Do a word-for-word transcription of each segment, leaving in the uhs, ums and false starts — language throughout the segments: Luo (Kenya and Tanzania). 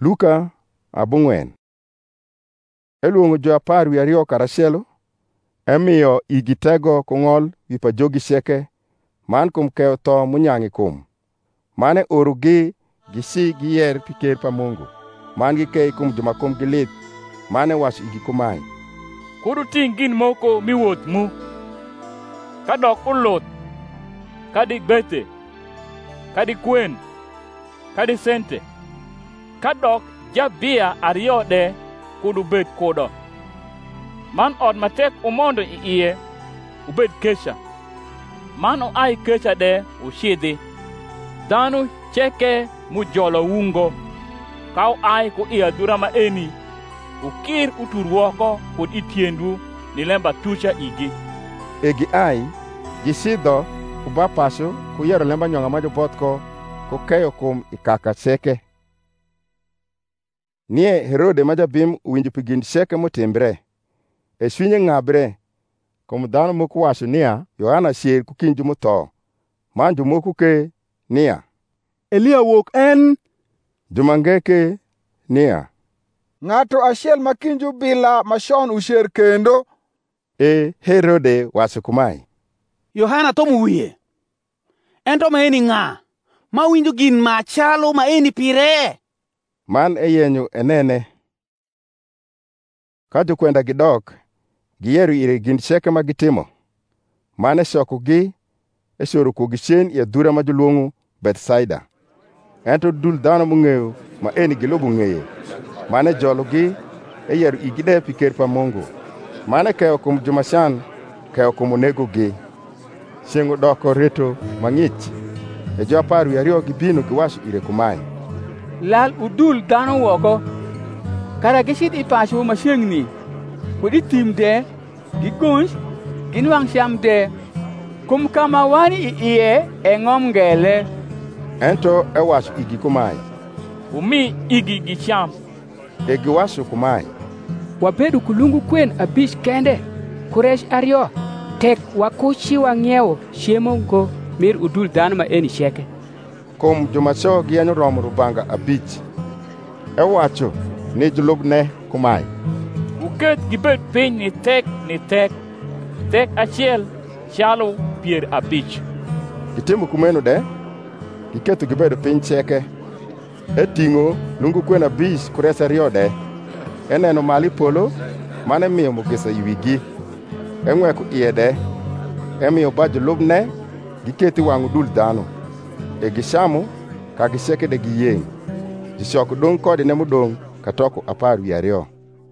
Luka abung'wen. Eluongo jo apar wi ariyo karachiel, emiyo igi tego kong'ol wi pajogi seke man kum keyo tho munyang'i kum. Mane orugi gisi giyer piker pa Mungu. Man gikei kum joma kum gilit, mane wacho igi kumae. Kudu ting' gin moko miwuoth mu, kadok uluth, kadi bete, kadi kwen, kadi sente, kadok jabia ariyo de kudu bet kudo. Man od matek umondo i iye, ubed kecha. Man o ai kecha de ushidhi. Dhanu cheke mujolo ungo, kau ai ku iya dura ma eni, ukir uturwoko kod itiendu ni lemba tucha igi. Egi ai, gisidho kuba paso kuyero lemba nyong'a ma jobotko kukeyo kum ikaka seke. Nie Herode ma jabim uwinjo pi gin seke motimbre. E chunye ng'abre, kum dhano moko wacho niya, Yohana chier kukin jomotho. Man jomoko ke niya, Elia wuok en. Jomangeke niya, ng'ato achiel makin jubila machon uchier kendo. E Herode wacho kumae, Yohana to muwie. Ento ma eni ng'a ma winjo gin machalo ma eni pire? Man e yenyo enene. Ka jokwenda gidok, giyero ire gin cheke ma gitimo. Mane shokogi e soro kogi chien e dhura ma joluongo Bethsaida. Ento dul dhano mong'eyo ma eni gilubo ng'eye. Mane jologi e yero igi de piker pa Mungu. Mane keyo kum jomachan, keyo kum onegogi. Chieng' odoko reto mang'ich. E jo apar wi ariyo gibino giwacho ire kumae, Lal udul dhano woko, kara gichit i pacho machiegni, kod itim de, gigonj, ginwang' cham de, kum kama wan i iye e ng'om ngele. Ento e wacho igi kumae, Umi igi gicham. E giwacho kumae, Wabedo kulungu kwen abich kende, kuresh ariyo, tek wakuchi wang'iewo chiemo go mir udul dhano ma eni cheke. kum jomacho giyenyo romo rubanga abich. E wacho ni jolubne kumae, Uket gibet piny ni tek ni tek, tek achiel chalo pier abich. Gitimo kumeno de, giketo gibedo piny cheke. E ting'o lungu kwen abich kures ariyo de. Eneno mali polo, mane miyo mugisa i wigi. Eng'weko iye de, emiyo ba jolubne giketi wang'o dul dhano. E gichamo ka giseke de giyieng'. Jichoko dong' kodi ne modong' katoko apar wi ariyo.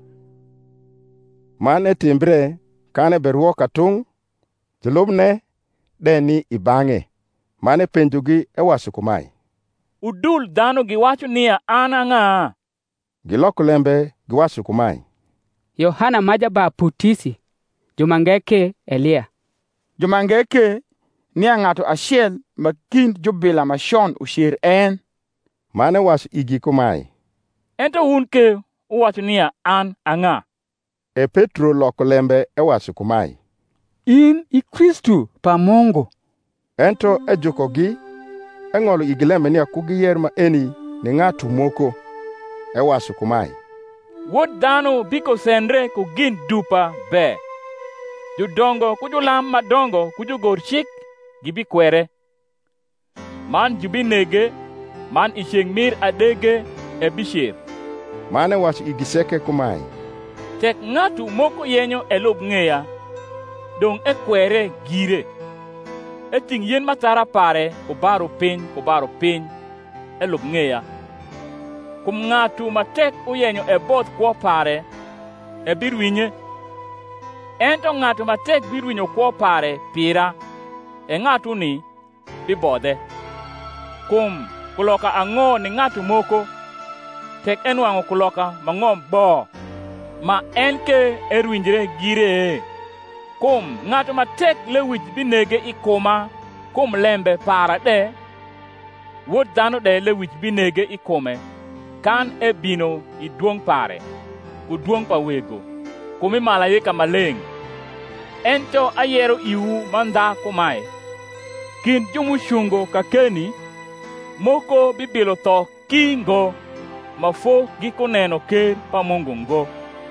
Mane timbre kane beruo katung', jolubne de ni ibang'e. Mane penjogi e wacho kumae, Udul dhano giwacho niya an ang'a? Giloko lembe giwacho kumae, Yohana ma Jabaputisi, jomangeke Elia. Jomangeke niya ng'ato achiel makind jubila machon uchier en. Mane wacho igi kumae, Ento un ke uwacho niya an ang'a? E Petro loko lembe e wacho kumae, In i Kristu pa Mungu. Ento e jukogi e ng'olo igi lembe niya kugiyer ma eni ni ng'ato moko. E wacho kumae, Wuod dhano biko senre ku gin dupa be. Jodongo ku jolam madongo ku jogor chik gibi kwere. Man jubi nege, man i chieng' mir adege e bisher. Mane wacho igi seke kumae, Tek ng'ato moko yenyo e lub ng'eya, dong' e kwere gire. E ting' yien matara pare kubaro piny kubaro piny e lub ng'eya. Kum ng'ato matek uyenyo e both kwo pare e birwinye. Ento ng'ato matek birwinyo kwo pare pira, e ng'ato ni bibodhe. Kum kuloka ang'o ni ng'ato moko, tek enwang'o kuloka mang'om bo, ma en ke erwinjre gire. Kum ng'ato matek lewich binege ikuma, kum lembe para de, Wuod dhano de lewich binege ikume, kan e bino i duong' pare, ku duong' pa wego, kumi malaika maleng'. Ento ayero iu mandha kumae, kind jomuchungo kakeni, moko bibilo tho kingo, mafo gikuneno ker pa Mungu ngo.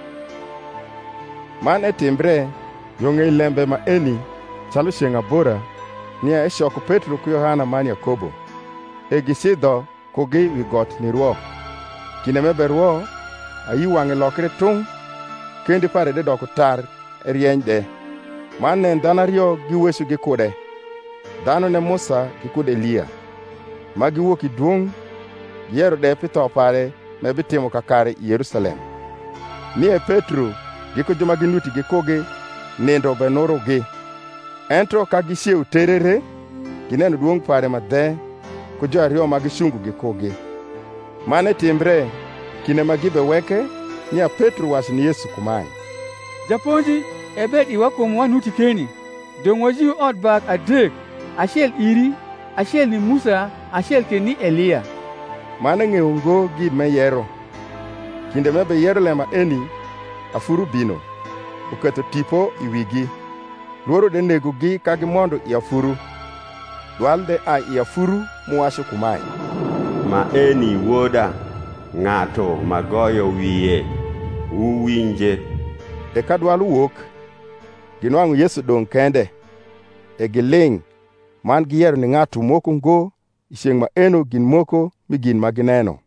Man e timbre yong'ei lembe ma eni chalo chieng' abora nia e choko Petro ku Yohana man Yakobo. E gisidho kogi wi got ni ruo. Kinde mebe ruo ayi wang'e lokre tung kendi pare de doko tar e rieny de. Man ne dhano ariyo gi wesu gi kude. Dhano ne Musa gi kud Elia. Ma giwuok i duong' giero de pitho pare me bitimo kakare i Yerusalem. Ni e Petro giko joma ginuti gi kogi nindo benoro gi. Ento ka gisiew terere gineno duong' pare madhe ku jo ariyo ma gisungu gi kogi. Mane timbre kinde ma gibe weke ni a Petro wacho ni Yesu kumae. Japonji ebed iwa kuom wanuti keni. Dong wajiw od bak adek, achiel iri, achiel ni Musa, achiel ke ni Elia. Mane ng'eyo ngo gid me yero. Kinde mebe yero lema eni afuru bino. Uketo tipo i wigi. Luoro de nego gi ka gimondo i afuru. Dwal de a i afuru muwacho kumae. Ma eni wuoda, ng'ato magoyo wiye, uwinje. De ka dwal wuok, ginwang'o Yesu dong' kende. E giling' man giyero ni ng'ato moko ngo chieng' ma eno gin moko mi gin ma gineno.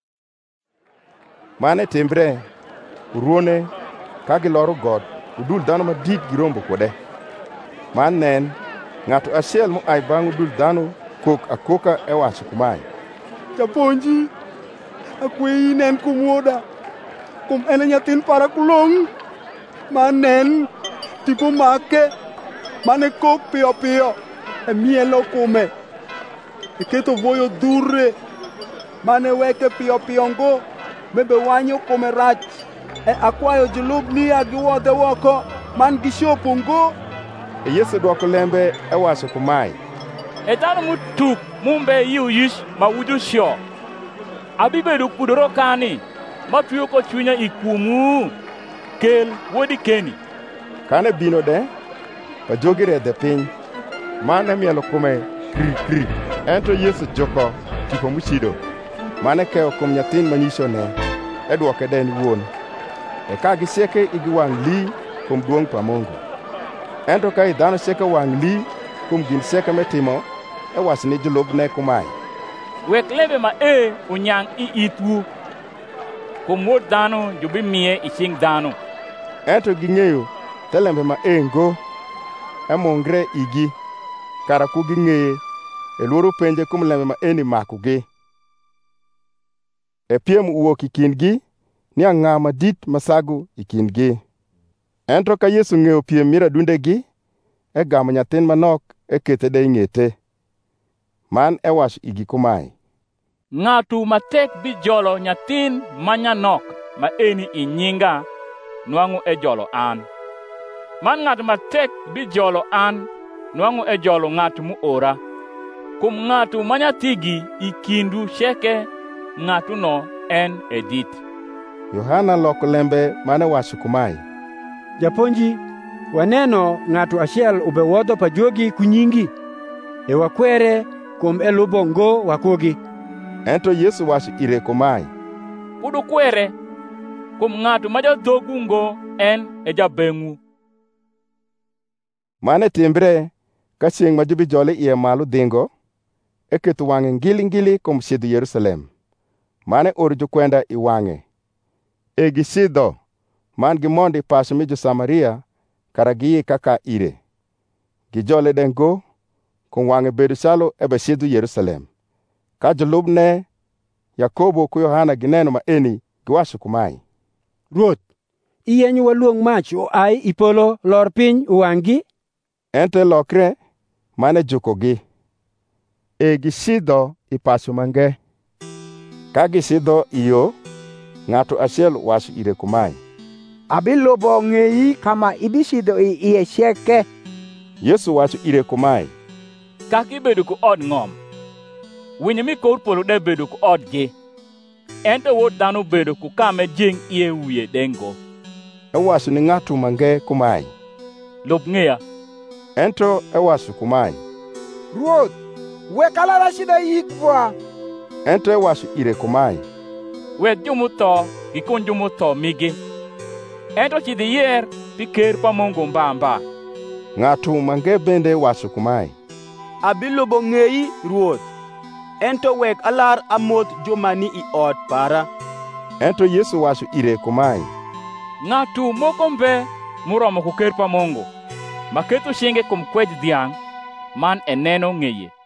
Mane timbre uruone ka giloro got udul dhano madit girombo kode. Man nen ng'ato achiel moai bang' udul dhano kok akoka e wacho kumae. Japonji, akweyi nen kum wuoda, kum ene nyatin para kulong'. Man nen tipo make mane kok piyo piyo e mielo kume. Iketo voyo dure mane weke piyo piyo ngo bebe wanyo kume rach. E akwayo julub niya giwodhe woko man gishopo ngo. E Yesu dwoko lembe e wacho kumae. E dhano mutuk mumbe yiu yish ma wuju shio. Abibedo kudoro kani matuyo ko chunya ikumu. Kel wodi keni. Kane bino de pa jogi redhe piny. Mane mielo kume kri kri. Ento Yesu joko tipo muchido. Mane keo kum nyatin manyiso ne. E dwoke de ni wuon. E ka gisieke igi wang' li kum duong' pa Mungu. Ento ka i dhano sieke wang' li kum gin sieke metimo e wacho ni julubne kumae. Wek lebe ma e unyang' i itwu. Kum wuod dhano jubi miye i ching dhano. Ento ging'eyo te lembe ma e ngo emungre igi kara ku ging'eye e luoro penje kum lembe ma eni makogi. E piem uwok i kindgi ni ang'a madit masagu i kindgi. Ento ka Yesu ng'eyo piem miradundegi e gamo nyatin manok e kete de ing'ete. Man e wacho igi kumae. Ng'atu matek bi jolo nyatin manyanok ma eni i nyinga nwang'o e jolo an. Man ng'at matek bi jolo an nwang'o e jolo ng'at mu ora. Kum ng'atu manyathigi i kindu sheke ng'atu no en edit. Yohana loko lembe mane wacho kumae. Japonji, waneno ng'ato achiel ubewodho pa jogi kunyingi. E wakwere kum elubo ngo wakogi. Ento Yesu wacho ire kumae. Kudu kwere kum ng'atu ma jadhogu ngo en e jabeng'u. Mane timbre ka chieng' ma jubi jole iye malo dhingo, e keto wang'e ngili ngili kum sidho Yerusalem. Mane or jokwenda i wang'e. E gisidho man gimondi paso mi jo Samaria kara giyi kaka ire. Gijole de ngo kum wang'e bedo chalo ebe sidho Yerusalem. Ka julubne Yakobo ku Yohana gineno ma eni giwacho kumae. Ruoth, iyenyo waluong mach o ai ipolo lor piny uwang'gi? Ente lokre mane jukogi. E gisidho i pacho mange. Ka gisidho iyo, ng'ato achiel wacho ire kumae. Abilubo ng'eyi kama ibisidho i iye sheke. Yesu wacho ire kumae. Kaki bedo ku od ng'om. Winyo mi kor polo de bedo ku odgi. Ento wuod dhano bedo ku kame jing' iye wiye dengo. E wacho ni ng'ato mange kumae. Lub ng'eya. Ento e wacho kumae. Ruoth, we kalala shida yikwa. Ento e wacho ire kumae. wek jomutho gikony jomutho migi. Ento cidhi yer pi ker pa Mungu mbamba. Ng'ato mange bende wacho kumae, abilubo ng'eyi Ruoth, ento wek alar amoth joma ni i ot para. Ento Yesu wacho ire kumae, ng'atu moko mbe muromo ku ker pa Mungu, ma ketho shinge kum kwed dhiang', man e neno ng'eye.